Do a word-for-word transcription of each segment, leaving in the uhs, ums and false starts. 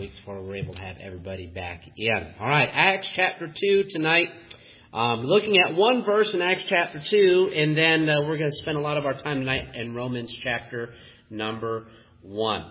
weeks before we're able to have everybody back in. All right, Acts chapter two tonight. Um, looking at one verse in Acts chapter two, and then uh, we're going to spend a lot of our time tonight in Romans chapter number one.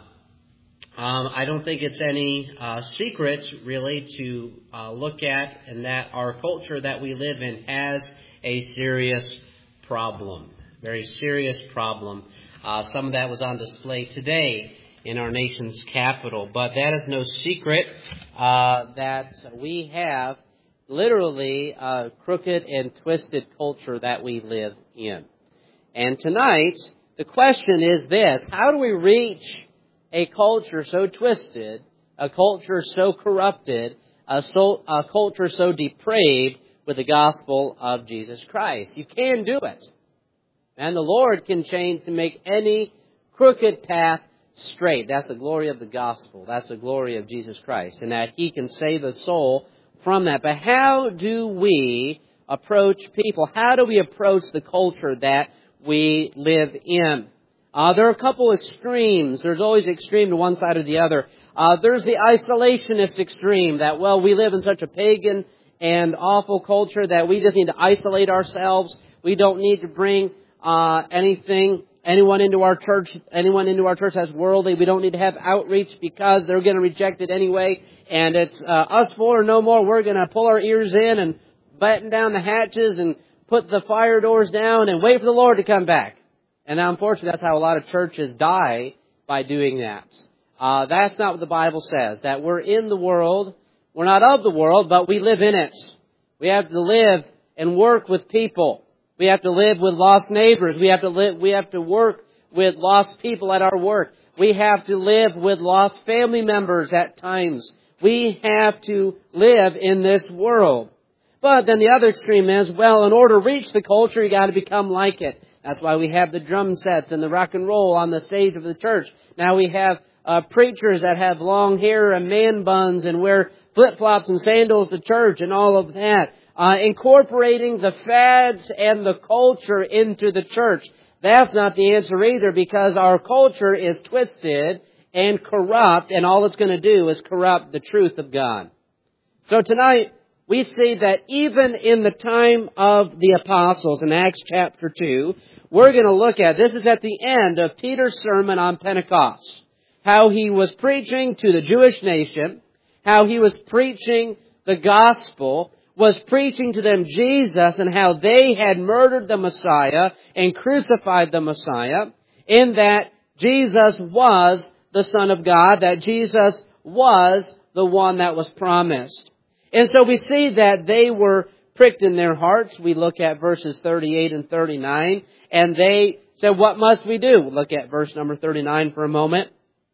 Um, I don't think it's any uh, secret, really, to uh, look at, and that our culture that we live in has a serious problem. Very serious problem. Uh, some of that was on display today in our nation's capital. But that is no secret uh, that we have literally a crooked and twisted culture that we live in. And tonight, the question is this: how do we reach a culture so twisted, a culture so corrupted, a, so, a culture so depraved with the gospel of Jesus Christ? You can do it. And the Lord can change to make any crooked path straight. That's the glory of the gospel. That's the glory of Jesus Christ. And that He can save a soul from that. But how do we approach people? How do we approach the culture that we live in? Uh, there are a couple extremes. There's always extreme to one side or the other. Uh, there's the isolationist extreme that, well, we live in such a pagan and awful culture that we just need to isolate ourselves. We don't need to bring uh, anything, anyone into our church, anyone into our church as worldly. We don't need to have outreach because they're going to reject it anyway. And it's uh, us four or no more. We're going to pull our ears in and batten down the hatches and put the fire doors down and wait for the Lord to come back. And now, unfortunately, that's how a lot of churches die, by doing that. Uh, that's not what the Bible says. That we're in the world. We're not of the world, but we live in it. We have to live and work with people. We have to live with lost neighbors. We have to live. We have to work with lost people at our work. We have to live with lost family members at times. We have to live in this world. But then the other extreme is, well, in order to reach the culture, you got to become like it. That's why we have the drum sets and the rock and roll on the stage of the church. Now we have uh, preachers that have long hair and man buns and wear flip-flops and sandals to church and all of that. Uh, incorporating the fads and the culture into the church. That's not the answer either, because our culture is twisted and corrupt, and all it's going to do is corrupt the truth of God. So tonight, we see that even in the time of the apostles in Acts chapter two, we're going to look at, this is at the end of Peter's sermon on Pentecost, how he was preaching to the Jewish nation, how he was preaching the gospel, was preaching to them Jesus, and how they had murdered the Messiah and crucified the Messiah, in that Jesus was the Son of God, that Jesus was the one that was promised. And so we see that they were pricked in their hearts. We look at verses thirty-eight and thirty-nine. And they said, what must we do? We'll look at verse number thirty-nine for a moment.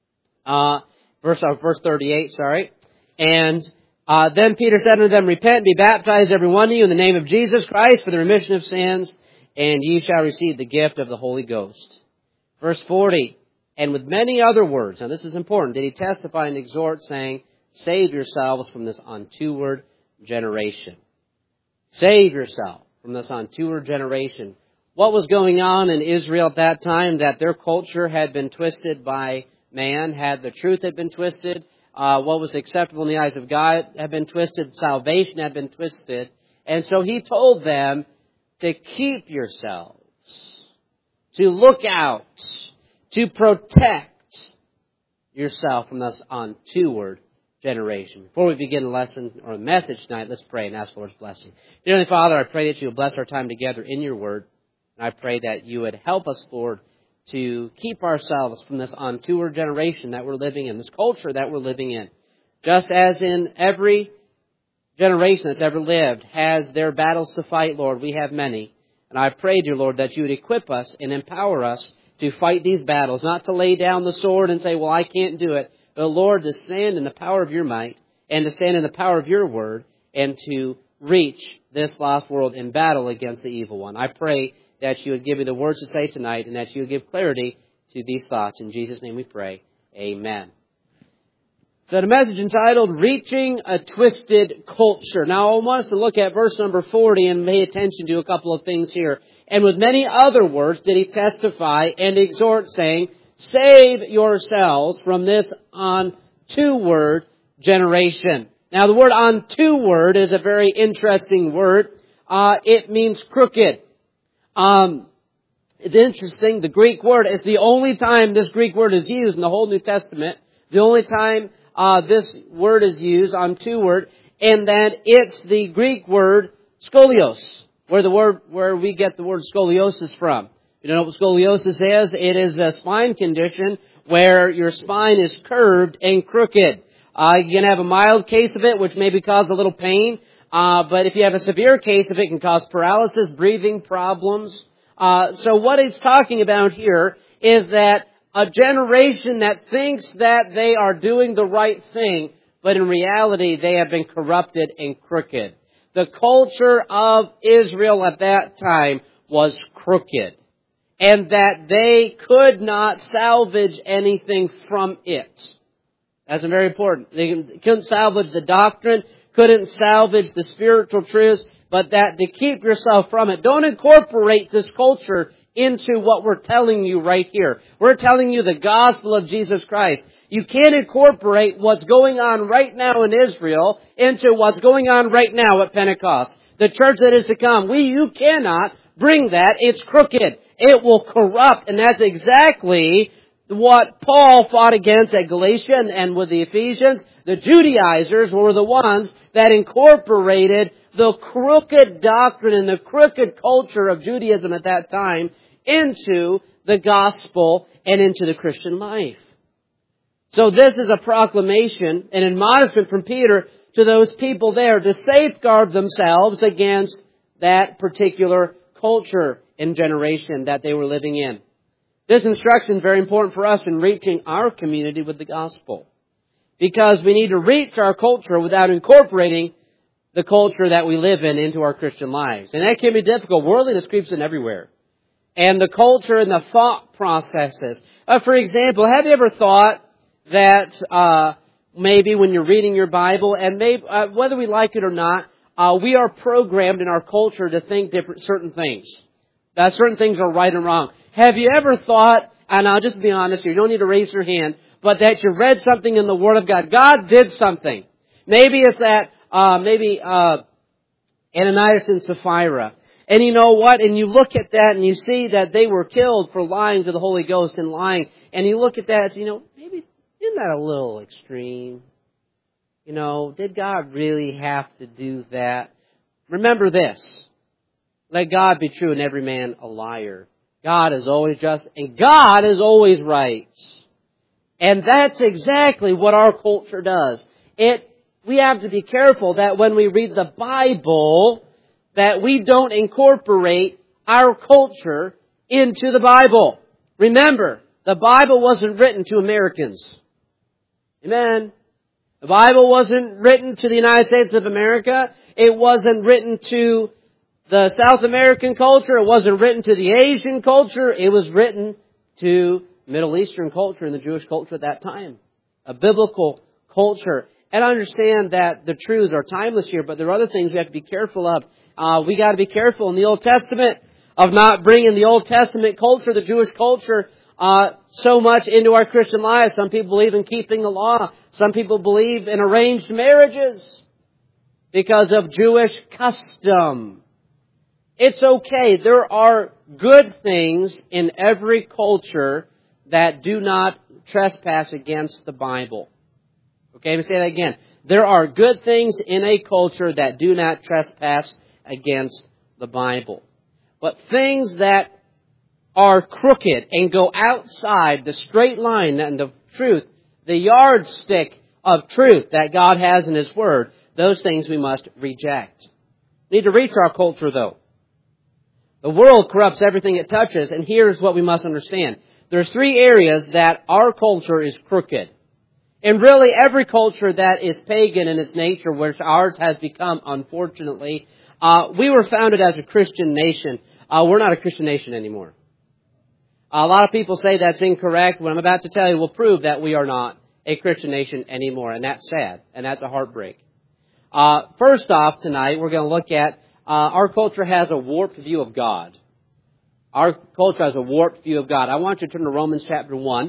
Uh, verse, uh, verse thirty-eight, sorry. And uh, then Peter said unto them, repent and be baptized every one of you in the name of Jesus Christ for the remission of sins, and ye shall receive the gift of the Holy Ghost. Verse forty. And with many other words, now this is important, did he testify and exhort, saying, save yourselves from this untoward generation. Save yourself from this untoward generation. What was going on in Israel at that time? That their culture had been twisted by man, had the truth had been twisted. Uh, what was acceptable in the eyes of God had been twisted. Salvation had been twisted. And so he told them to keep yourselves, to look out, to protect yourself from this untoward generation. Before we begin the lesson or the message tonight, let's pray and ask the Lord's blessing. Dear Heavenly Father, I pray that you will bless our time together in your word. And I pray that you would help us, Lord, to keep ourselves from this untoward generation that we're living in, this culture that we're living in. Just as in every generation that's ever lived has their battles to fight, Lord, we have many. And I pray, dear Lord, that you would equip us and empower us to fight these battles, not to lay down the sword and say, well, I can't do it. But Lord, to stand in the power of your might and to stand in the power of your word and to reach this lost world in battle against the evil one. I pray that you would give me the words to say tonight and that you would give clarity to these thoughts. In Jesus' name we pray. Amen. So the message entitled, Reaching a Twisted Culture. Now I want us to look at verse number forty and pay attention to a couple of things here. And with many other words did he testify and exhort, saying, save yourselves from this two-word generation. Now, the word on two-word is a very interesting word. Uh, it means crooked. Um, it's interesting. The Greek word is the only time this Greek word is used in the whole New Testament. The only time uh, this word is used on two-word, and that it's the Greek word scolios, where the word where we get the word scoliosis from. You know what scoliosis is? It is a spine condition where your spine is curved and crooked. Uh, you can have a mild case of it, which maybe cause a little pain. Uh, but if you have a severe case of it, it can cause paralysis, breathing problems. Uh, so what he's talking about here is that a generation that thinks that they are doing the right thing, but in reality they have been corrupted and crooked. The culture of Israel at that time was crooked, and that they could not salvage anything from it. That's very important. They couldn't salvage the doctrine, couldn't salvage the spiritual truths, but that to keep yourself from it. Don't incorporate this culture into what we're telling you right here. We're telling you the gospel of Jesus Christ. You can't incorporate what's going on right now in Israel into what's going on right now at Pentecost. The church that is to come. We, you cannot bring that. It's crooked. It will corrupt. And that's exactly what Paul fought against at Galatia and, and with the Ephesians. The Judaizers were the ones that incorporated the crooked doctrine and the crooked culture of Judaism at that time into the gospel and into the Christian life. So this is a proclamation, an admonishment from Peter to those people there to safeguard themselves against that particular culture and generation that they were living in. This instruction is very important for us in reaching our community with the gospel, because we need to reach our culture without incorporating the culture that we live in into our Christian lives. And that can be difficult. Worldliness creeps in everywhere. And the culture and the thought processes. Uh, for example, have you ever thought that uh maybe when you're reading your Bible, and maybe uh, whether we like it or not, uh we are programmed in our culture to think different certain things. That certain things are right and wrong. Have you ever thought, and I'll just be honest here, you don't need to raise your hand, but that you read something in the Word of God. God did something. Maybe it's that, uh, maybe, uh, Ananias and Sapphira. And you know what? And you look at that and you see that they were killed for lying to the Holy Ghost and lying. And you look at that and say, you know, maybe, isn't that a little extreme? You know, did God really have to do that? Remember this. Let God be true and every man a liar. God is always just and God is always right. And that's exactly what our culture does. It, we have to be careful that when we read the Bible, that we don't incorporate our culture into the Bible. Remember, the Bible wasn't written to Americans. Amen. The Bible wasn't written to the United States of America. It wasn't written to the South American culture. It wasn't written to the Asian culture. It was written to Middle Eastern culture and the Jewish culture at that time. A biblical culture. And I understand that the truths are timeless here, but there are other things we have to be careful of. Uh, we got to be careful in the Old Testament of not bringing the Old Testament culture, the Jewish culture, uh, so much into our Christian lives. Some people believe in keeping the law. Some people believe in arranged marriages because of Jewish custom. It's okay. There are good things in every culture that do not trespass against the Bible. Okay, let me say that again. There are good things in a culture that do not trespass against the Bible. But things that are crooked and go outside the straight line and the truth, the yardstick of truth that God has in His Word, those things we must reject. We need to reach our culture, though. The world corrupts everything it touches, and here's what we must understand. There's three areas that our culture is crooked. And really every culture that is pagan in its nature, which ours has become, unfortunately, uh, we were founded as a Christian nation. Uh, we're not a Christian nation anymore. A lot of people say that's incorrect. What I'm about to tell you will prove that we are not a Christian nation anymore, and that's sad, and that's a heartbreak. Uh, first off, tonight, we're going to look at Uh, our culture has a warped view of God. Our culture has a warped view of God. I want you to turn to Romans chapter one.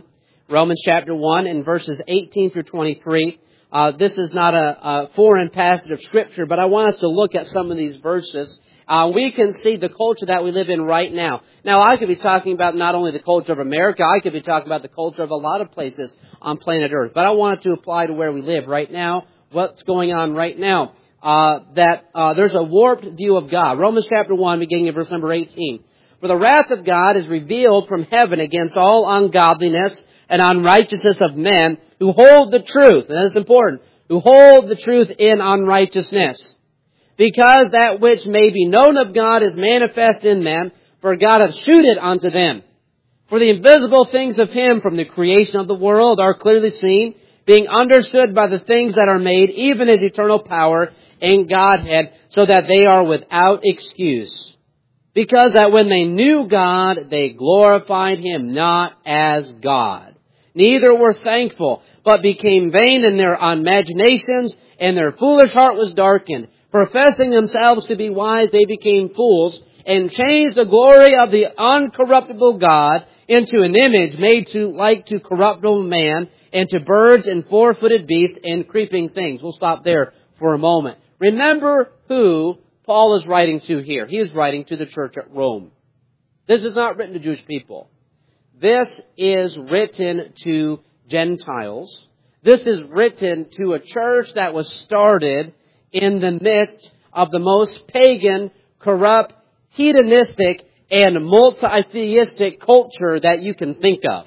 Romans chapter one and verses eighteen through twenty-three. Uh, this is not a, a foreign passage of Scripture, but I want us to look at some of these verses. Uh, we can see the culture that we live in right now. Now, I could be talking about not only the culture of America, I could be talking about the culture of a lot of places on planet Earth. But I want it to apply to where we live right now, what's going on right now. Uh, that uh, there's a warped view of God. Romans chapter one, beginning in verse number eighteen. For the wrath of God is revealed from heaven against all ungodliness and unrighteousness of men who hold the truth, and that's important, who hold the truth in unrighteousness. Because that which may be known of God is manifest in them, for God hath shewed it unto them. For the invisible things of Him from the creation of the world are clearly seen, being understood by the things that are made, even His eternal power and Godhead, so that they are without excuse. Because that when they knew God, they glorified Him not as God. Neither were thankful, but became vain in their imaginations, and their foolish heart was darkened. Professing themselves to be wise, they became fools, and changed the glory of the uncorruptible God into an image made to like to corruptible man, and to birds and four-footed beasts and creeping things. We'll stop there for a moment. Remember who Paul is writing to here. He is writing to the church at Rome. This is not written to Jewish people. This is written to Gentiles. This is written to a church that was started in the midst of the most pagan, corrupt, hedonistic, and multi-theistic culture that you can think of.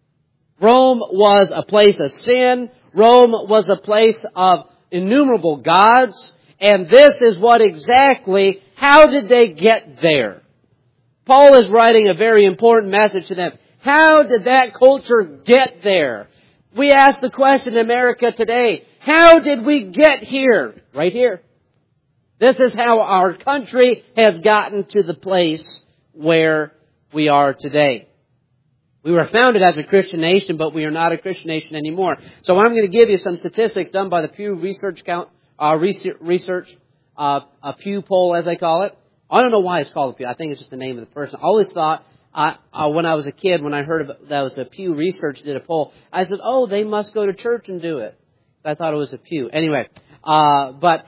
Rome was a place of sin. Rome was a place of innumerable gods. And this is what exactly, how did they get there? Paul is writing a very important message to them. How did that culture get there? We ask the question in America today, how did we get here? Right here. This is how our country has gotten to the place where we are today. We were founded as a Christian nation, but we are not a Christian nation anymore. So I'm going to give you some statistics done by the Pew Research Count, uh, research, uh, a Pew poll, as they call it. I don't know why it's called a Pew. I think it's just the name of the person. I always thought, uh, uh, when I was a kid, when I heard of, that was a Pew Research did a poll, I said, oh, they must go to church and do it. I thought it was a Pew. Anyway, uh, but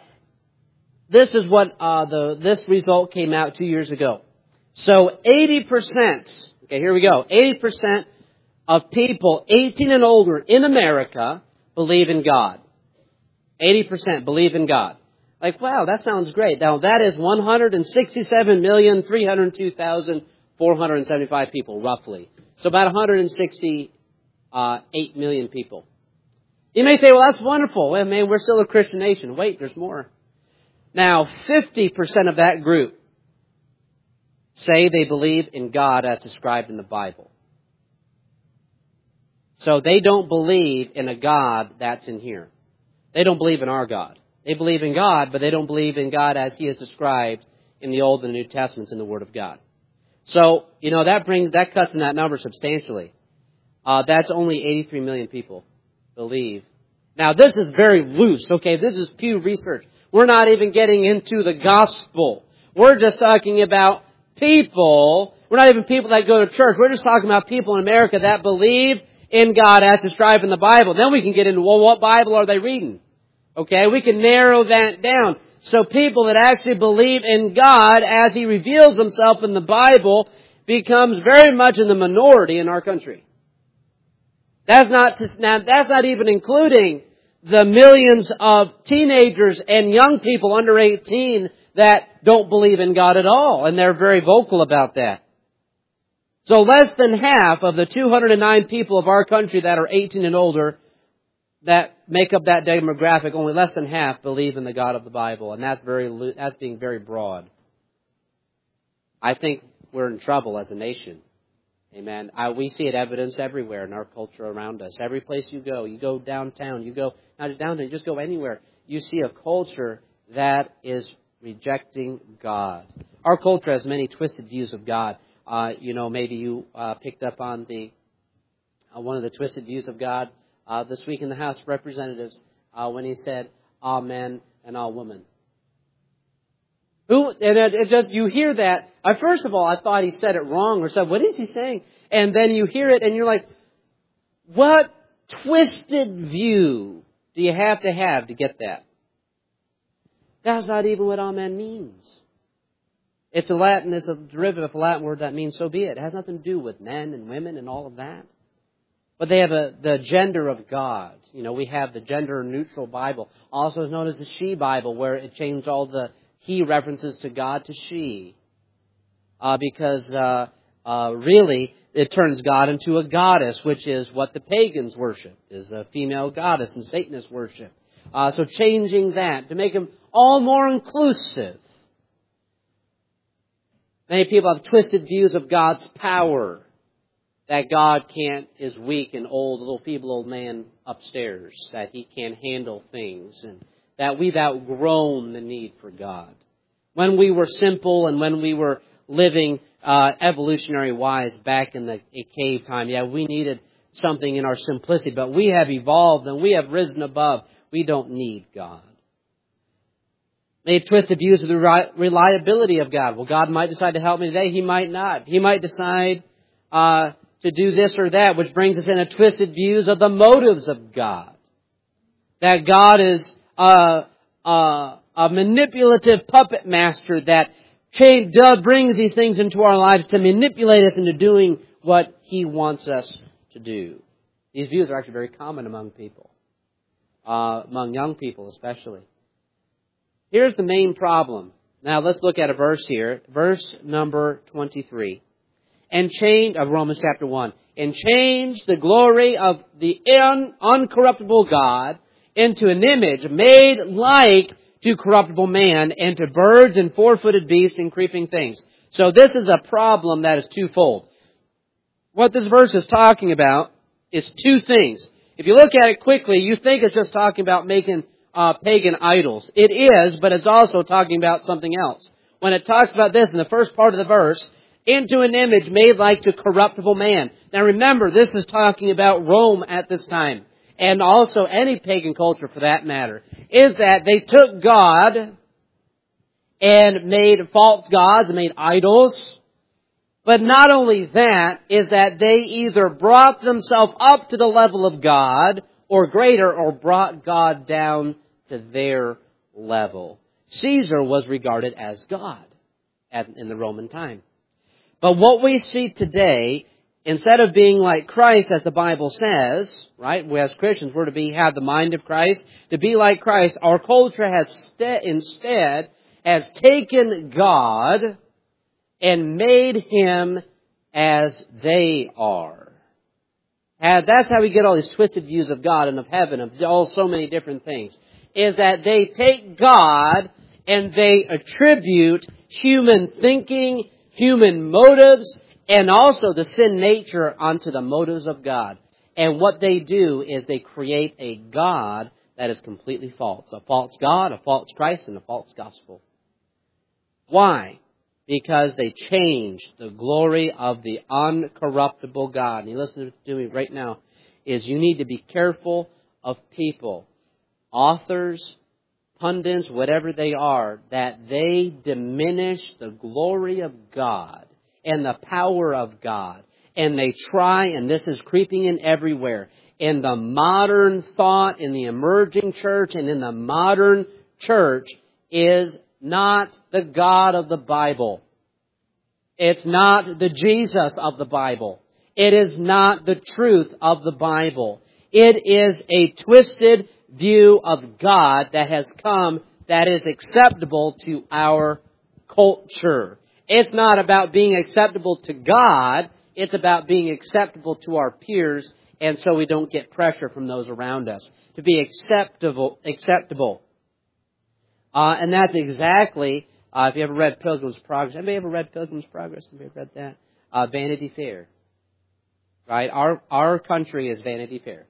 this is what uh, the this result came out two years ago. So eighty percent, okay, here we go, eighty percent of people eighteen and older in America believe in God. eighty percent believe in God. Like, wow, that sounds great. Now, that is one hundred sixty-seven million, three hundred two thousand, four hundred seventy-five people, roughly. So about one hundred sixty-eight million people. You may say, well, that's wonderful. Well, man, we're still a Christian nation. Wait, there's more. Now, fifty percent of that group say they believe in God as described in the Bible. So they don't believe in a God that's in here. They don't believe in our God. They believe in God, but they don't believe in God as He is described in the Old and New Testaments in the Word of God. So, you know, that brings, that cuts in that number substantially. Uh, that's only eighty-three million people believe. Now, this is very loose, okay? This is Pew Research. We're not even getting into the gospel. We're just talking about people. We're not even people that go to church. We're just talking about people in America that believe in God as described in the Bible. Then we can get into, well, what Bible are they reading? Okay, we can narrow that down. So people that actually believe in God as He reveals Himself in the Bible becomes very much in the minority in our country. That's not, now, that's not even including the millions of teenagers and young people under eighteen that don't believe in God at all. And they're very vocal about that. So less than half of the two hundred nine people of our country that are eighteen and older that make up that demographic, only less than half believe in the God of the Bible. And that's very, that's being very broad. I think we're in trouble as a nation. Amen. I, we see it evidenced everywhere in our culture around us. Every place you go, you go downtown, you go, not just downtown, just go anywhere. You see a culture that is rejecting God. Our culture has many twisted views of God. Uh, you know, maybe you uh, picked up on the uh, one of the twisted views of God uh, this week in the House of Representatives uh, when he said, all men and all women. Who, and it, it just, you hear that. I, first of all, I thought he said it wrong or said, what is he saying? And then you hear it and you're like, What twisted view do you have to have to get that? That's not even what amen means. It's a Latin, it's a derivative of a Latin word that means so be it. It has nothing to do with men and women and all of that. But they have a, the gender of God. You know, we have the gender-neutral Bible, also known as the She Bible, where it changed all the he references to God to she. Uh, because uh, uh, really, it turns God into a goddess, which is what the pagans worship, is a female goddess, and Satanists worship. Uh, so changing that to make them all more inclusive. Many people have twisted views of God's power. That God can't, is weak and old, a little feeble old man upstairs. That He can't handle things. And that we've outgrown the need for God. When we were simple and when we were living uh, evolutionary-wise back in the cave time, yeah, we needed something in our simplicity. But we have evolved and we have risen above. We don't need God. They have twisted views of the reliability of God. Well, God might decide to help me today. He might not. He might decide uh, to do this or that, which brings us into twisted views of the motives of God. That God is uh, uh, a manipulative puppet master that change, uh, brings these things into our lives to manipulate us into doing what He wants us to do. These views are actually very common among people, uh, among young people especially. Here's the main problem. Now let's look at a verse here. Verse number twenty-three. And change, of Romans chapter one. And change the glory of the un, uncorruptible God into an image made like to corruptible man, and to birds and four-footed beasts and creeping things. So this is a problem that is twofold. What this verse is talking about is two things. If you look at it quickly, you think it's just talking about making Uh, pagan idols. It is, but it's also talking about something else. When it talks about this in the first part of the verse, into an image made like to corruptible man. Now remember, this is talking about Rome at this time, and also any pagan culture for that matter, is that they took God and made false gods and made idols. But not only that, is that they either brought themselves up to the level of God, or greater, or brought God down to their level. Caesar was regarded as God in the Roman time. But what we see today, instead of being like Christ, as the Bible says, right, we as Christians, we're to be have the mind of Christ, to be like Christ, our culture has st- instead has taken God and made Him as they are. And that's how we get all these twisted views of God and of heaven, of all so many different things. Is that they take God and they attribute human thinking, human motives, and also the sin nature onto the motives of God. And what they do is they create a God that is completely false. A false God, a false Christ, and a false gospel. Why? Because they changed the glory of the uncorruptible God. And you listen to me right now, is you need to be careful of people, authors, pundits, whatever they are, that they diminish the glory of God and the power of God. And they try, and this is creeping in everywhere, in the modern thought, in the emerging church, and in the modern church, is not the God of the Bible. It's not the Jesus of the Bible. It is not the truth of the Bible. It is a twisted view of God that has come that is acceptable to our culture. It's not about being acceptable to God. It's about being acceptable to our peers, and so we don't get pressure from those around us. To be acceptable, acceptable. Uh, and that's exactly, uh, if you ever read Pilgrim's Progress. Anybody ever read Pilgrim's Progress? Anybody read that? Uh, Vanity Fair. Right? Our, our country is Vanity Fair.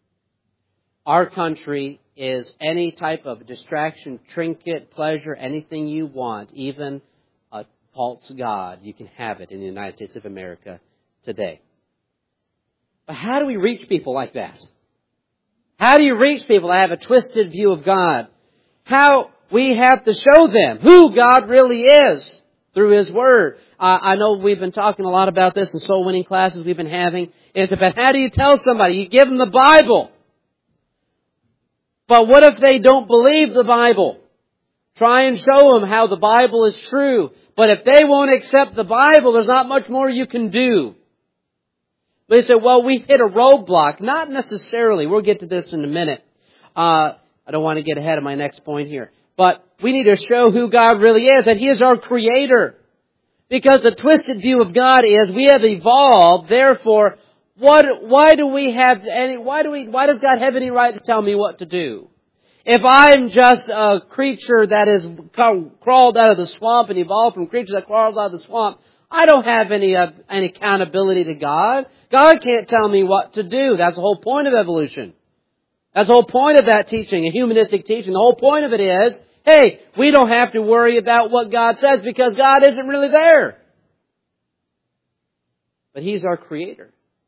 Our country is any type of distraction, trinket, pleasure, anything you want, even a false god. You can have it in the United States of America today. But how do we reach people like that? How do you reach people that have a twisted view of God? How we have to show them who God really is. through His Word. Uh, I know we've been talking a lot about this in soul winning classes we've been having. It's about how do you tell somebody? You give them the Bible. But what if they don't believe the Bible? Try and show them how the Bible is true. But if they won't accept the Bible, there's not much more you can do. They say, well, we hit a roadblock. Not necessarily. We'll get to this in a minute. Uh, I don't want to get ahead of my next point here. But we need to show who God really is, that He is our Creator. Because the twisted view of God is we have evolved, therefore, what, why do we have any, why do we, why does God have any right to tell me what to do? If I'm just a creature that has crawled out of the swamp and evolved from creatures that crawled out of the swamp, I don't have any, uh, any accountability to God. God can't tell me what to do. That's the whole point of evolution. That's the whole point of that teaching, a humanistic teaching. The whole point of it is, hey, we don't have to worry about what God says because God isn't really there. But He's our Creator.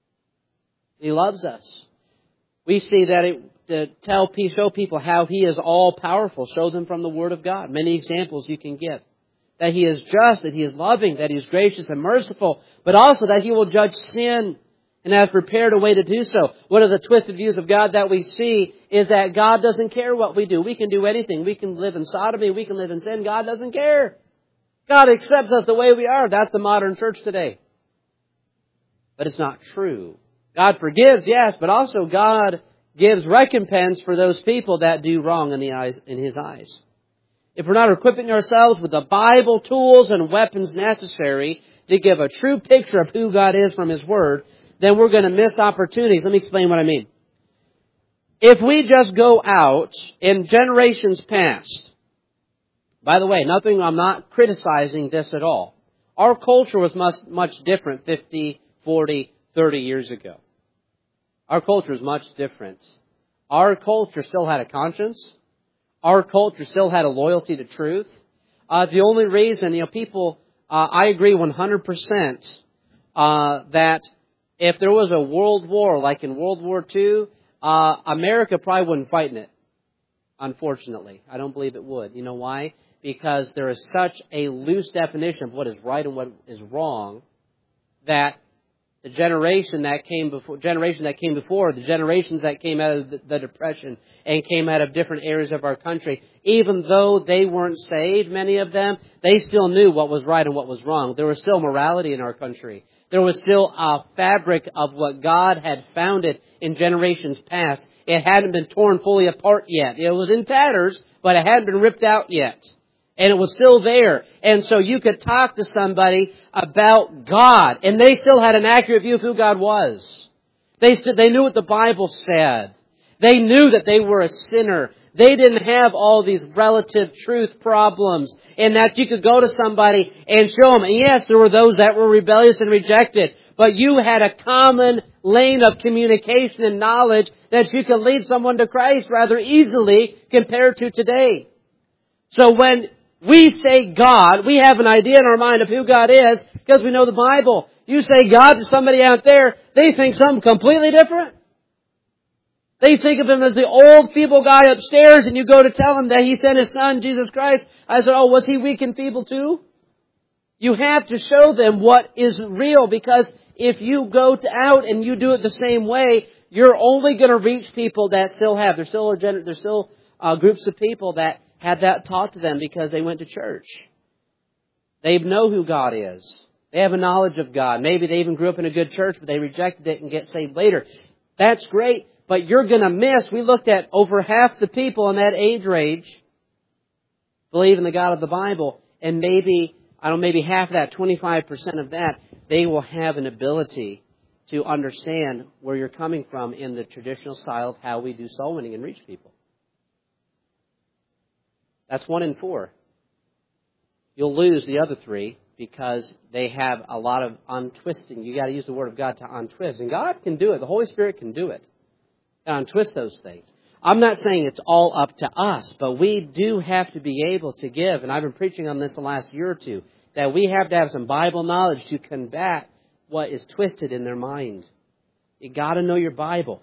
He loves us. We see that it, to tell, show people how He is all-powerful. Show them from the Word of God. Many examples you can give. That He is just, that He is loving, that He is gracious and merciful, but also that He will judge sin and has prepared a way to do so. One of the twisted views of God that we see is that God doesn't care what we do. We can do anything. We can live in sodomy. We can live in sin. God doesn't care. God accepts us the way we are. That's the modern church today. But it's not true. God forgives, yes, but also God gives recompense for those people that do wrong in the eyes, in His eyes. If we're not equipping ourselves with the Bible tools and weapons necessary to give a true picture of who God is from His Word, then we're going to miss opportunities. Let me explain what I mean. If we just go out in generations past, by the way, nothing, I'm not criticizing this at all. Our culture was much, much different fifty, forty, thirty years ago. Our culture is much different. Our culture still had a conscience. Our culture still had a loyalty to truth. Uh, the only reason, you know, people, uh, I agree one hundred percent uh, that if there was a world war, like in World War Two, uh, America probably wouldn't fight in it. Unfortunately. I don't believe it would. You know why? Because there is such a loose definition of what is right and what is wrong that the generation that came before, generation that came before, the generations that came out of the, the Depression and came out of different areas of our country, even though they weren't saved, many of them, they still knew what was right and what was wrong. There was still morality in our country. There was still a fabric of what God had founded in generations past. It hadn't been torn fully apart yet. It was in tatters, but it hadn't been ripped out yet. And it was still there. And so you could talk to somebody about God, and they still had an accurate view of who God was. They st- they knew what the Bible said. They knew that they were a sinner. They didn't have all these relative truth problems, and that you could go to somebody and show them. And yes, there were those that were rebellious and rejected, but you had a common lane of communication and knowledge that you could lead someone to Christ rather easily compared to today. So when we say God, we have an idea in our mind of who God is because we know the Bible. You say God to somebody out there, they think something completely different. They think of Him as the old, feeble guy upstairs, and you go to tell Him that He sent His Son, Jesus Christ. I said, oh, was He weak and feeble too? You have to show them what is real, because if you go to out and you do it the same way, you're only going to reach people that still have. There's still, a gen- there's still uh, groups of people that had that taught to them because they went to church. They know who God is. They have a knowledge of God. Maybe they even grew up in a good church, but they rejected it and get saved later. That's great, but you're going to miss. We looked at over half the people in that age range believe in the God of the Bible, and maybe, I don't know, maybe half of that, twenty-five percent of that, they will have an ability to understand where you're coming from in the traditional style of how we do soul winning and reach people. That's one in four. You'll lose the other three because they have a lot of untwisting. You got to use the Word of God to untwist. And God can do it. The Holy Spirit can do it. And untwist those things. I'm not saying it's all up to us, but we do have to be able to give, and I've been preaching on this the last year or two, that we have to have some Bible knowledge to combat what is twisted in their mind. You got to know your Bible.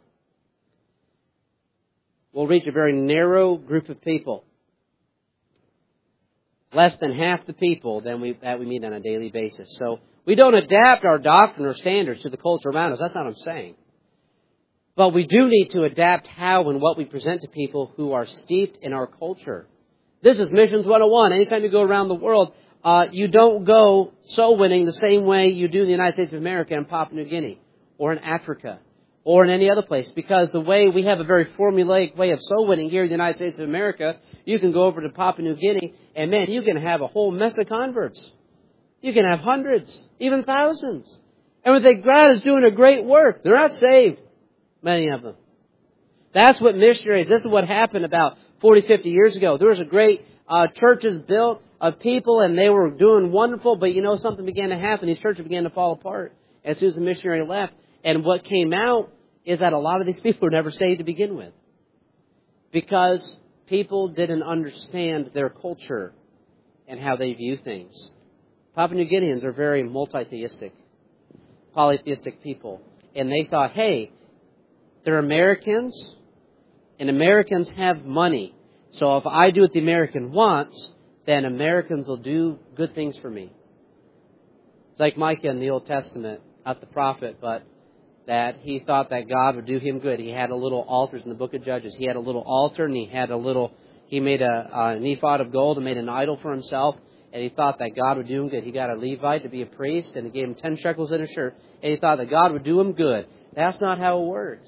We'll reach a very narrow group of people. less than half the people than we, that we meet on a daily basis. So we don't adapt our doctrine or standards to the culture around us. That's not what I'm saying. But we do need to adapt how and what we present to people who are steeped in our culture. This is Missions one oh one. Anytime you go around the world, uh, you don't go soul winning the same way you do in the United States of America and Papua New Guinea or in Africa or in any other place. Because the way we have a very formulaic way of soul winning here in the United States of America, you can go over to Papua New Guinea and, man, you can have a whole mess of converts. You can have hundreds, even thousands. And we think God is doing a great work. They're not saved, many of them. That's what missionaries, this is what happened about forty, fifty years ago. There was a great uh, churches built of people, and they were doing wonderful, but you know, something began to happen. These churches began to fall apart as soon as the missionary left. And what came out is that a lot of these people were never saved to begin with, because people didn't understand their culture and how they view things. Papua New Guineans are very multi-theistic, polytheistic people. And they thought, hey, they're Americans, and Americans have money. So if I do what the American wants, then Americans will do good things for me. It's like Micah in the Old Testament, not the prophet, but that he thought that God would do him good. He had a little altars in the book of Judges. He had a little altar, and he had a little, he made a, an ephod of gold and made an idol for himself. And he thought that God would do him good. He got a Levite to be a priest, and he gave him ten shekels in a shirt. And he thought that God would do him good. That's not how it works.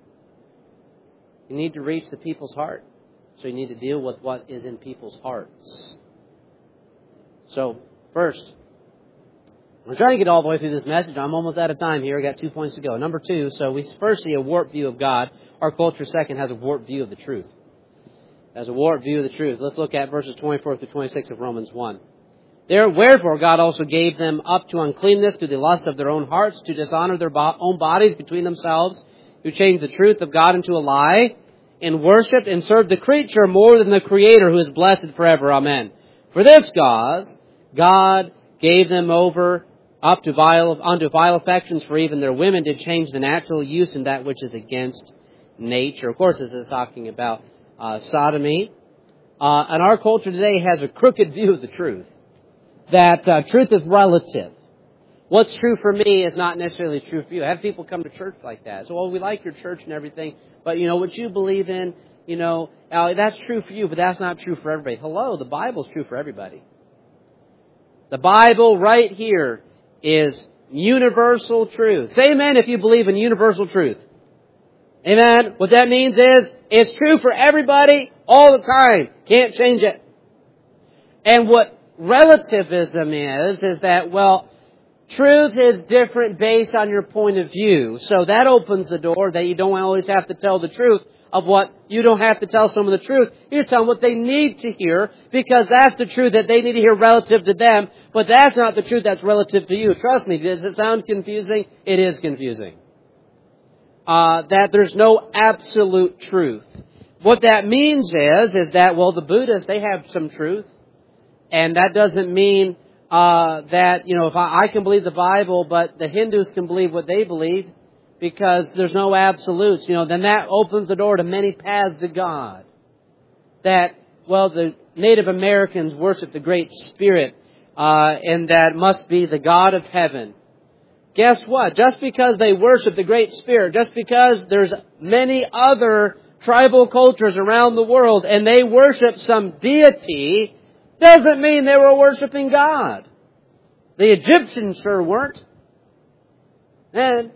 You need to reach the people's heart. So you need to deal with what is in people's hearts. So, first, we're trying to get all the way through this message. I'm almost out of time here. I got two points to go. Number two, so we first see a warped view of God. Our culture, second, has a warped view of the truth. Has a warped view of the truth. Let's look at verses twenty-four through twenty-six of Romans one. There, wherefore God also gave them up to uncleanness through the lust of their own hearts, to dishonor their bo- own bodies between themselves, who changed the truth of God into a lie, and worshipped and served the creature more than the Creator, who is blessed forever. Amen. For this cause, God gave them over up to vile, unto vile affections, for even their women did change the natural use in that which is against nature. Of course, this is talking about uh, sodomy. Uh, and our culture today has a crooked view of the truth. That uh, truth is relative. What's true for me is not necessarily true for you. I have people come to church like that. So, well, we like your church and everything, but, you know, what you believe in, you know, uh, that's true for you, but that's not true for everybody. Hello, the Bible's true for everybody. The Bible right here is universal truth. Say amen if you believe in universal truth. Amen. What that means is it's true for everybody all the time. Can't change it. And what relativism is, is that, well, truth is different based on your point of view. So that opens the door that you don't always have to tell the truth of what, you don't have to tell someone the truth. You tell them what they need to hear, because that's the truth that they need to hear relative to them, but that's not the truth that's relative to you. Trust me, does it sound confusing? It is confusing. Uh, that there's no absolute truth. What that means is, is that, well, the Buddhists, they have some truth, and that doesn't mean Uh, that, you know, if I, I can believe the Bible, but the Hindus can believe what they believe, because there's no absolutes, you know, then that opens the door to many paths to God. That, well, the Native Americans worship the Great Spirit, uh, and that must be the God of heaven. Guess what? Just because they worship the Great Spirit, just because there's many other tribal cultures around the world, and they worship some deity, doesn't mean they were worshiping God. The Egyptians sure weren't. And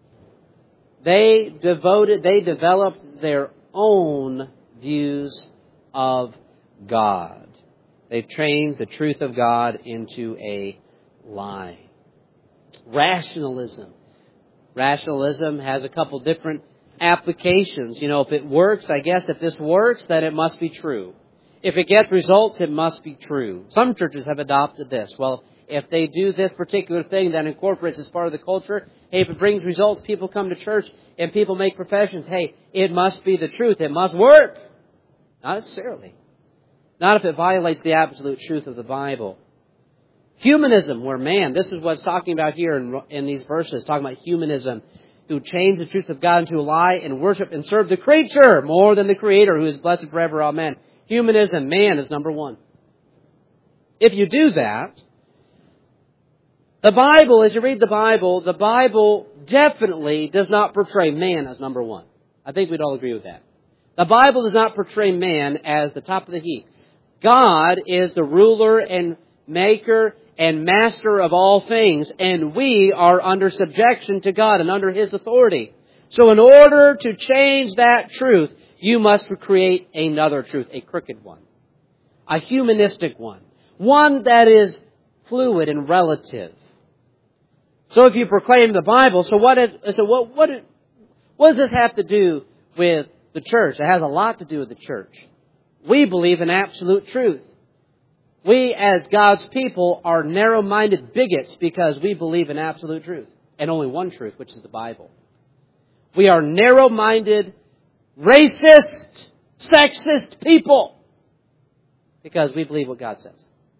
they devoted, they developed their own views of God. They've trained the truth of God into a lie. Rationalism. Rationalism has a couple different applications. You know, if it works, I guess if this works, then it must be true. If it gets results, it must be true. Some churches have adopted this. Well, if they do this particular thing that incorporates as part of the culture, hey, if it brings results, people come to church and people make professions. Hey, it must be the truth. It must work. Not necessarily. Not if it violates the absolute truth of the Bible. Humanism, where man, this is what it's talking about here in, in these verses, talking about humanism, who change the truth of God into a lie and worship and serve the creature more than the Creator, who is blessed forever. Amen. Humanism, man is number one. If you do that, the Bible, as you read the Bible, the Bible definitely does not portray man as number one. I think we'd all agree with that. The Bible does not portray man as the top of the heap. God is the ruler and maker and master of all things, and we are under subjection to God and under His authority. So in order to change that truth, you must create another truth, a crooked one, a humanistic one, one that is fluid and relative. So if you proclaim the Bible, so what is, so what, what, what does this have to do with the church? It has a lot to do with the church. We believe in absolute truth. We, as God's people, are narrow-minded bigots because we believe in absolute truth. And only one truth, which is the Bible. We are narrow-minded, racist, sexist people because we believe what God says.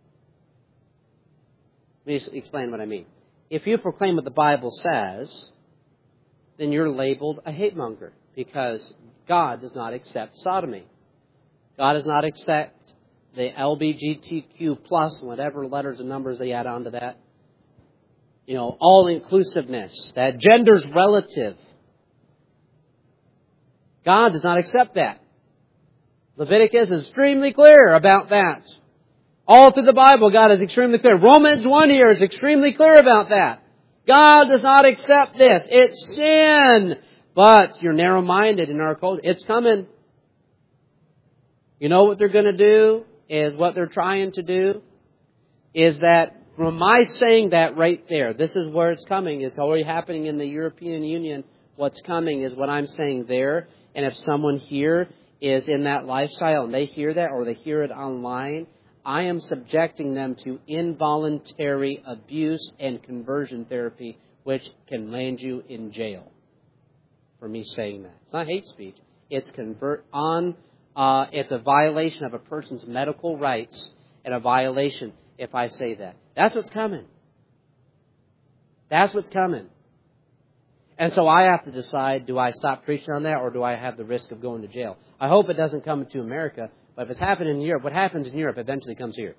Let me explain what I mean. If you proclaim what the Bible says, then you're labeled a hate monger because God does not accept sodomy. God does not accept the L G B T Q plus, whatever letters and numbers they add onto that. You know, all-inclusiveness, that gender's relative. God does not accept that. Leviticus is extremely clear about that. All through the Bible, God is extremely clear. Romans one here is extremely clear about that. God does not accept this. It's sin. But you're narrow-minded in our culture. It's coming. You know what they're going to do? Is what they're trying to do? Is that from my saying that right there, this is where it's coming. It's already happening in the European Union. What's coming is what I'm saying there. And if someone here is in that lifestyle and they hear that or they hear it online, I am subjecting them to involuntary abuse and conversion therapy, which can land you in jail for me saying that. It's not hate speech. It's convert on. Uh, it's a violation of a person's medical rights and a violation if I say that. That's what's coming. That's what's coming. And so I have to decide, do I stop preaching on that or do I have the risk of going to jail? I hope it doesn't come to America, but if it's happening in Europe, what happens in Europe eventually comes here.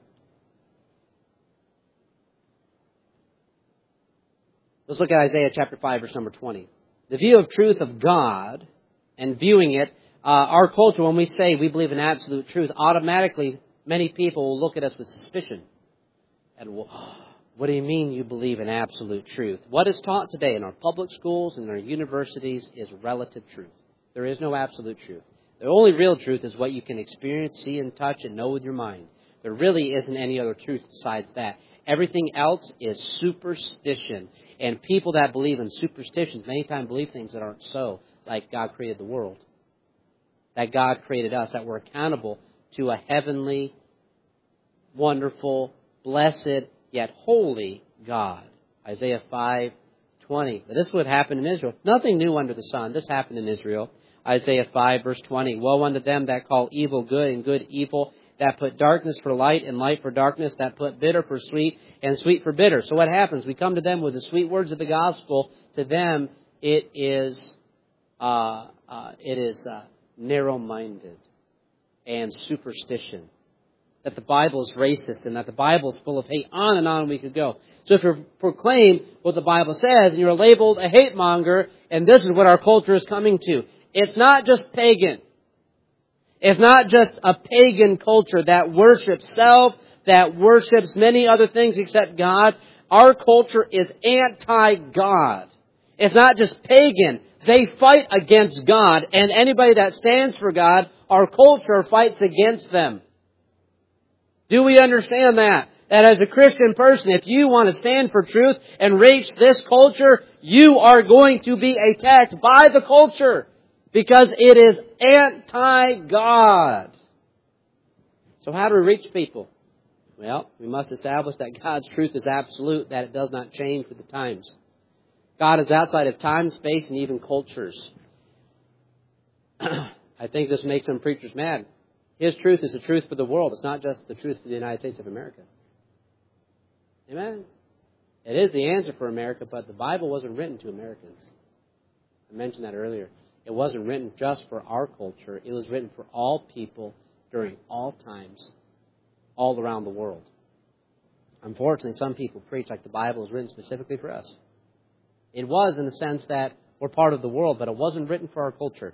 Let's look at Isaiah chapter five, verse number twenty. The view of truth of God and viewing it, uh, our culture, when we say we believe in absolute truth, automatically many people will look at us with suspicion. And will, what do you mean you believe in absolute truth? What is taught today in our public schools and our universities is relative truth. There is no absolute truth. The only real truth is what you can experience, see, and touch, and know with your mind. There really isn't any other truth besides that. Everything else is superstition. And people that believe in superstitions many times believe things that aren't so, like God created the world. That God created us, that we're accountable to a heavenly, wonderful, blessed, yet holy God. Isaiah five twenty. But this would happen in Israel. Nothing new under the sun. This happened in Israel. Isaiah five, verse twenty. Woe unto them that call evil good and good evil, that put darkness for light and light for darkness, that put bitter for sweet and sweet for bitter. So what happens? We come to them with the sweet words of the gospel. To them, it is uh, uh, it is uh, narrow-minded and superstition. That the Bible is racist and that the Bible is full of hate. On and on we could go. So if you proclaim what the Bible says and you're labeled a hate monger, and this is what our culture is coming to. It's not just pagan. It's not just a pagan culture that worships self, that worships many other things except God. Our culture is anti-God. It's not just pagan. They fight against God, and anybody that stands for God, our culture fights against them. Do we understand that? That as a Christian person, if you want to stand for truth and reach this culture, you are going to be attacked by the culture. Because it is anti-God. So how do we reach people? Well, we must establish that God's truth is absolute, that it does not change with the times. God is outside of time, space, and even cultures. I think this makes some preachers mad. His truth is the truth for the world. It's not just the truth for the United States of America. Amen? It is the answer for America, but the Bible wasn't written to Americans. I mentioned that earlier. It wasn't written just for our culture. It was written for all people during all times, all around the world. Unfortunately, some people preach like the Bible is written specifically for us. It was in the sense that we're part of the world, but it wasn't written for our culture.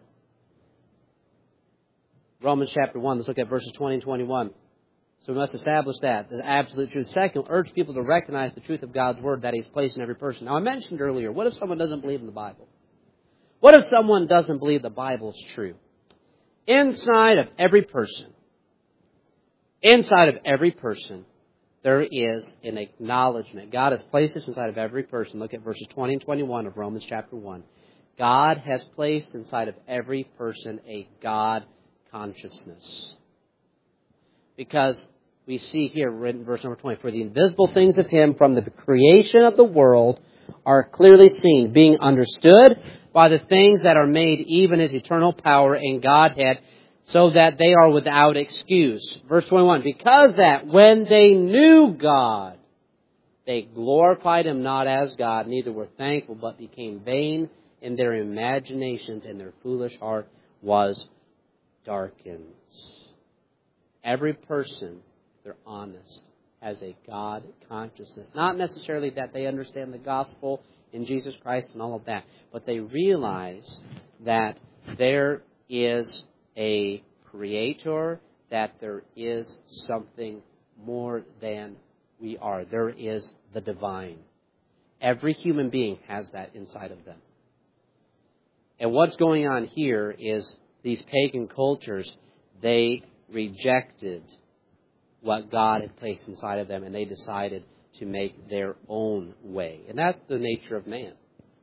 Romans chapter one, let's look at verses twenty and twenty-one. So we must establish that, the absolute truth. Second, urge people to recognize the truth of God's Word that He's placed in every person. Now, I mentioned earlier, what if someone doesn't believe in the Bible? What if someone doesn't believe the Bible is true? Inside of every person, inside of every person, there is an acknowledgement. God has placed this inside of every person. Look at verses twenty and twenty-one of Romans chapter one. God has placed inside of every person a God consciousness. Because we see here, written verse number twenty, for the invisible things of Him from the creation of the world are clearly seen, being understood by the things that are made, even His eternal power and Godhead, so that they are without excuse. Verse twenty-one, because that when they knew God, they glorified Him not as God, neither were thankful, but became vain in their imaginations, and their foolish heart was darkened. Every person, if they're honest, has a God consciousness. Not necessarily that they understand the gospel in Jesus Christ and all of that, but they realize that there is a Creator, that there is something more than we are. There is the divine. Every human being has that inside of them. And what's going on here is these pagan cultures, they rejected what God had placed inside of them, and they decided to make their own way. And that's the nature of man.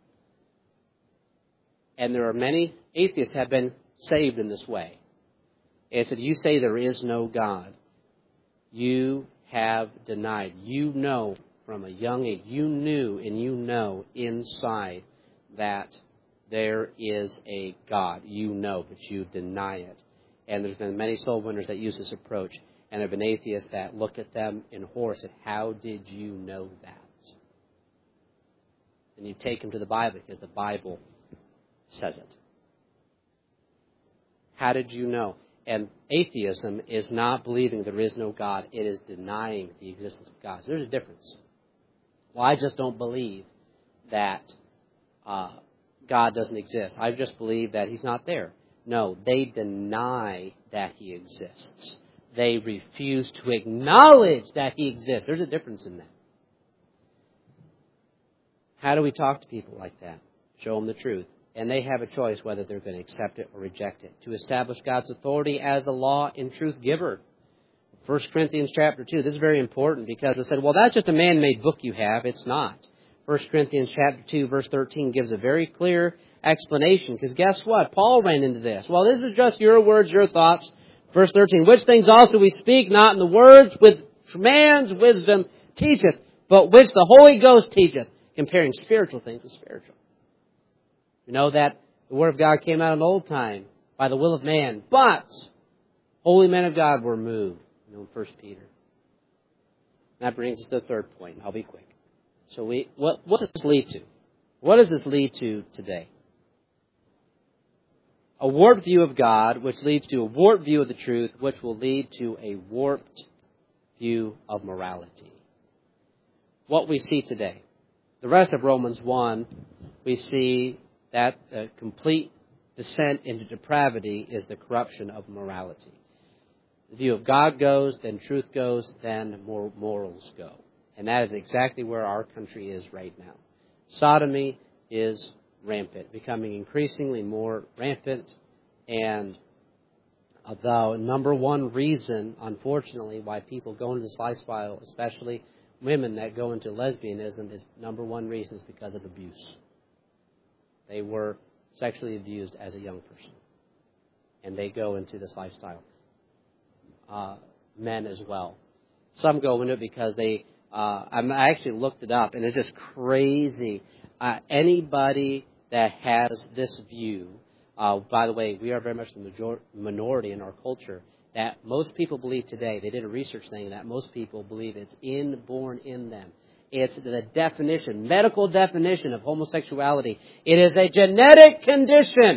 And there are many atheists have been saved in this way. And said, you say there is no God. You have denied. You know from a young age, you knew and you know inside that there is a God. You know, but you deny it. And there's been many soul winners that use this approach. And there have been atheists that look at them in horror and said, how did you know that? And you take them to the Bible because the Bible says it. How did you know? And atheism is not believing there is no God. It is denying the existence of God. So there's a difference. Well, I just don't believe that uh, God doesn't exist. I just believe that He's not there. No, they deny that He exists. They refuse to acknowledge that He exists. There's a difference in that. How do we talk to people like that? Show them the truth. And they have a choice whether they're going to accept it or reject it. To establish God's authority as the law and truth giver. First Corinthians chapter two. This is very important because they said, well, that's just a man-made book you have. It's not. First Corinthians chapter two, verse thirteen gives a very clear explanation. Because guess what? Paul ran into this. Well, this is just your words, your thoughts. Verse thirteen, which things also we speak not in the words with man's wisdom teacheth, but which the Holy Ghost teacheth, comparing spiritual things with spiritual. You know that the Word of God came out in the old time by the will of man, but holy men of God were moved. You know, in First Peter. That brings us to the third point. I'll be quick. So we, what, what does this lead to? What does this lead to today? A warped view of God, which leads to a warped view of the truth, which will lead to a warped view of morality. What we see today. The rest of Romans one, we see that the complete descent into depravity is the corruption of morality. The view of God goes, then truth goes, then morals go. And that is exactly where our country is right now. Sodomy is rampant, becoming increasingly more rampant. And the number one reason, unfortunately, why people go into this lifestyle, especially women that go into lesbianism, is number one reason is because of abuse. They were sexually abused as a young person. And they go into this lifestyle. Uh, men as well. Some go into it because they, uh, I actually looked it up, and it's just crazy. Uh, anybody that has this view, uh, by the way, we are very much the major- minority in our culture, that most people believe today, they did a research thing, that most people believe it's inborn in them. It's the definition, medical definition of homosexuality. It is a genetic condition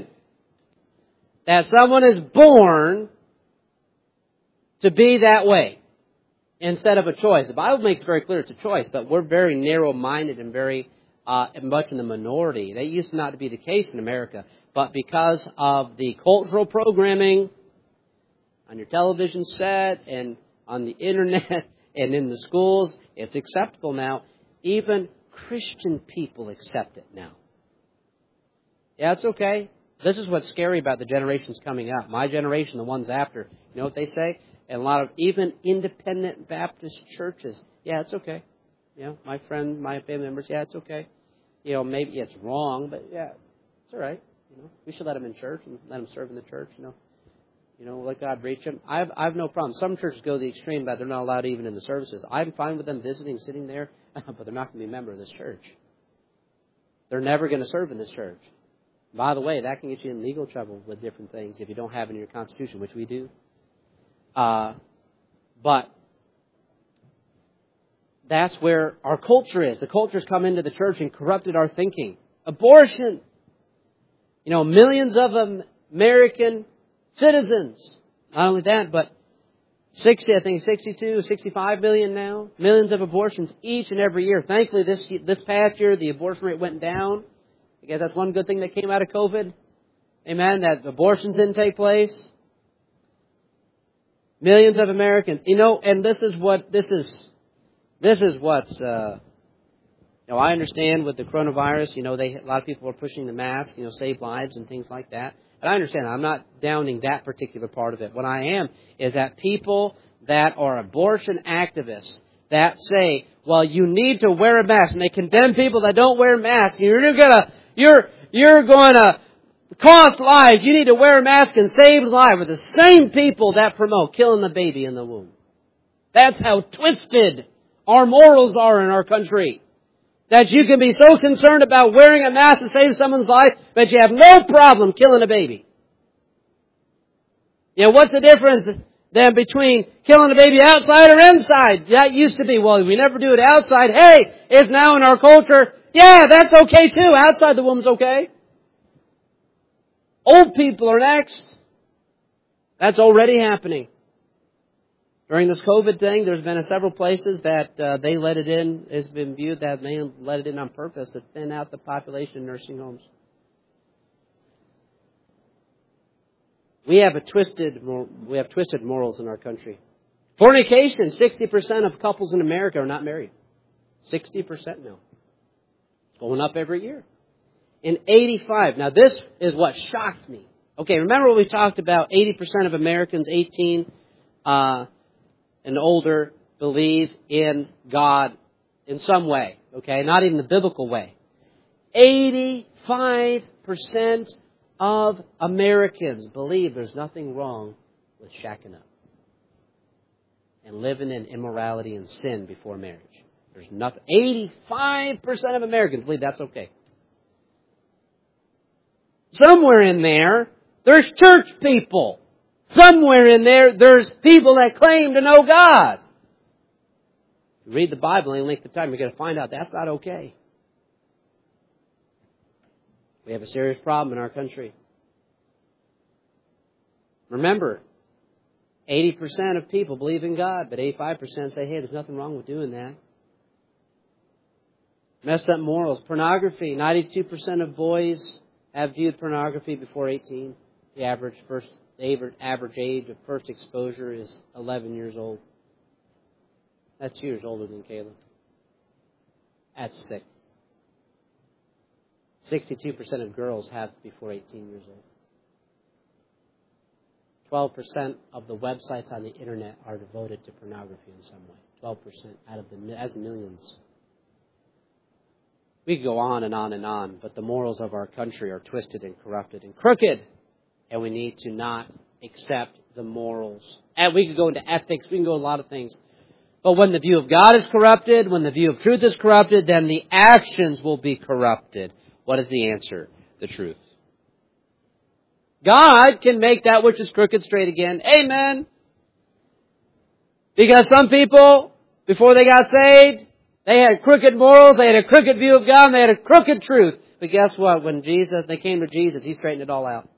that someone is born to be that way. instead of a choice. The Bible makes it very clear it's a choice, but we're very narrow-minded and very uh, much in the minority. That used not to be the case in America. But because of the cultural programming on your television set and on the internet and in the schools, it's acceptable now. Even Christian people accept it now. Yeah, it's okay. This is what's scary about the generations coming up. My generation, the ones after. You know what they say? And a lot of even independent Baptist churches. Yeah, it's okay. You know, my friend, my family members, yeah, it's okay. You know, maybe it's wrong, but yeah, it's all right. You know, we should let them in church and let them serve in the church, you know. You know, let God reach them. I have, I have no problem. Some churches go to the extreme that they're not allowed even in the services. I'm fine with them visiting, sitting there, but they're not going to be a member of this church. They're never going to serve in this church. By the way, that can get you in legal trouble with different things if you don't have it in your Constitution, which we do. Uh, but that's where our culture is. The culture's come into the church and corrupted our thinking. Abortion. You know, millions of American citizens. Not only that, but sixty, I think sixty-two, sixty-five million now. Millions of abortions each and every year. Thankfully, this this past year, the abortion rate went down. I guess that's one good thing that came out of COVID. Amen. That abortions didn't take place. Millions of Americans. You know, and this is what, this is, this is what's, uh, you know, I understand with the coronavirus, you know, they, a lot of people are pushing the mask, you know, save lives and things like that. And I understand. I'm not downing that particular part of it. What I am is that people that are abortion activists that say, well, you need to wear a mask, and they condemn people that don't wear masks. You're gonna, you're, you're going to cost lives. You need to wear a mask and save lives. With the same people that promote killing the baby in the womb. That's how twisted our morals are in our country. That you can be so concerned about wearing a mask to save someone's life, but you have no problem killing a baby. You know, what's the difference then between killing a baby outside or inside? That used to be, well, we never do it outside. Hey, it's now in our culture. Yeah, that's okay too. Outside the womb's okay. Old people are next. That's already happening. During this COVID thing, there's been several places that uh, they let it in, it's been viewed that they let it in on purpose to thin out the population in nursing homes. We have a twisted, we have twisted morals in our country. Fornication, sixty percent of couples in America are not married. sixty percent now. It's going up every year. In eighty-five, now this is what shocked me. Okay, remember what we talked about, eighty percent of Americans, eighteen uh, and older, believe in God in some way. Okay, not even the biblical way. eighty-five percent of Americans believe there's nothing wrong with shacking up and living in immorality and sin before marriage. There's nothing. eighty-five percent of Americans believe that's okay. Somewhere in there, there's church people. Somewhere in there, there's people that claim to know God. You read the Bible any length of time, you're going to find out that's not okay. We have a serious problem in our country. Remember, eighty percent of people believe in God, but eighty-five percent say, hey, there's nothing wrong with doing that. Messed up morals. Pornography. ninety-two percent of boys have viewed pornography before eighteen. The average first average age of first exposure is eleven years old. That's two years older than Caleb. That's sick. sixty-two percent of girls have before eighteen years old. twelve percent of the websites on the internet are devoted to pornography in some way. twelve percent out of the, as millions. We could go on and on and on, but the morals of our country are twisted and corrupted and crooked. And we need to not accept the morals. And we could go into ethics, we can go into a lot of things. But when the view of God is corrupted, when the view of truth is corrupted, then the actions will be corrupted. What is the answer? The truth. God can make that which is crooked straight again. Amen. Because some people, before they got saved, they had crooked morals, they had a crooked view of God, and they had a crooked truth. But guess what? When Jesus, they came to Jesus, He straightened it all out.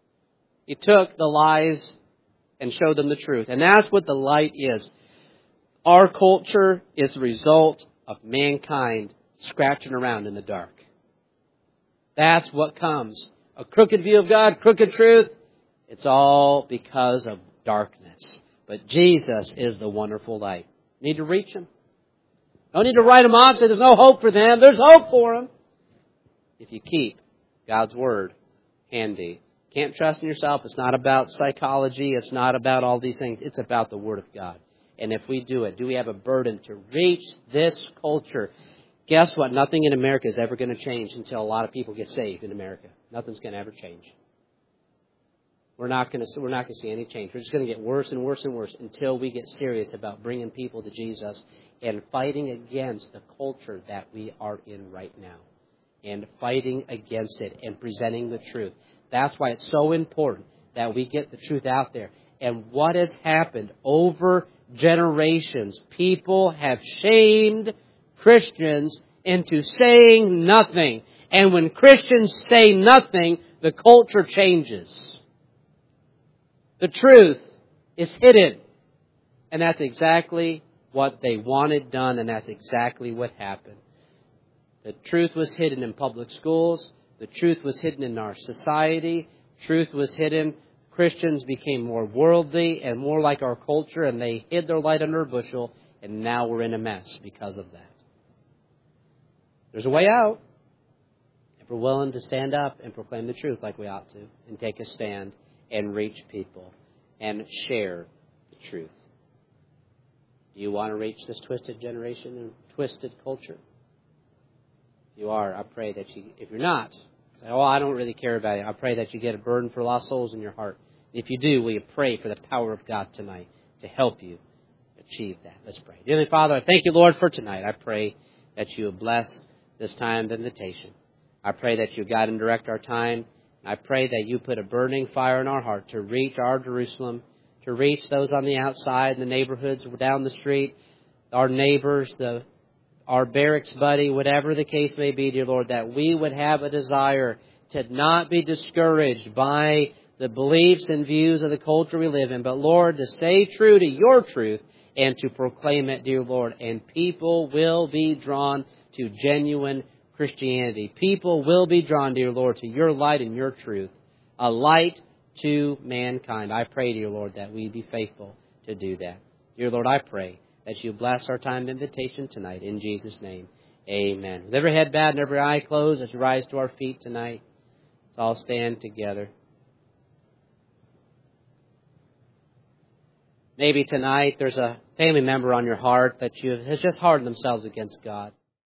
He took the lies and showed them the truth. And that's what the light is. Our culture is the result of mankind scratching around in the dark. That's what comes. A crooked view of God, crooked truth. It's all because of darkness. But Jesus is the wonderful light. Need to reach Him. Don't need to write them off and say there's no hope for them. There's hope for them. If you keep God's Word handy. Can't trust in yourself. It's not about psychology. It's not about all these things. It's about the Word of God. And if we do it, do we have a burden to reach this culture? Guess what? Nothing in America is ever going to change until a lot of people get saved in America. Nothing's going to ever change. We're not going to, we're not going to see any change. We're just going to get worse and worse and worse until we get serious about bringing people to Jesus and fighting against the culture that we are in right now. And fighting against it and presenting the truth. That's why it's so important that we get the truth out there. And what has happened over generations, people have shamed Christians into saying nothing. And when Christians say nothing, the culture changes. The truth is hidden. And that's exactly what they wanted done, and that's exactly what happened. The truth was hidden in public schools. The truth was hidden in our society. Truth was hidden. Christians became more worldly and more like our culture, and they hid their light under a bushel, and now we're in a mess because of that. There's a way out. If we're willing to stand up and proclaim the truth like we ought to, and take a stand and reach people and share the truth. Do you want to reach this twisted generation and twisted culture? If you are, I pray that you, if you're not, say, oh, I don't really care about it. I pray that you get a burden for lost souls in your heart. If you do, will you pray for the power of God tonight to help you achieve that? Let's pray. Dear Father, I thank you, Lord, for tonight. I pray that you will bless this time of invitation. I pray that you guide and direct our time. I pray that you put a burning fire in our heart to reach our Jerusalem, to reach those on the outside, in the neighborhoods, down the street, our neighbors, the our barracks buddy, whatever the case may be, dear Lord, that we would have a desire to not be discouraged by the beliefs and views of the culture we live in, but, Lord, to stay true to your truth and to proclaim it, dear Lord. And people will be drawn to genuine Christianity. People will be drawn, dear Lord, to your light and your truth, a light to mankind. I pray, dear Lord, that we be faithful to do that. Dear Lord, I pray that you bless our time of invitation tonight. In Jesus' name, amen. With every head bowed and every eye closed, as we rise to our feet tonight, let's all stand together. Maybe tonight there's a family member on your heart that you has just hardened themselves against God.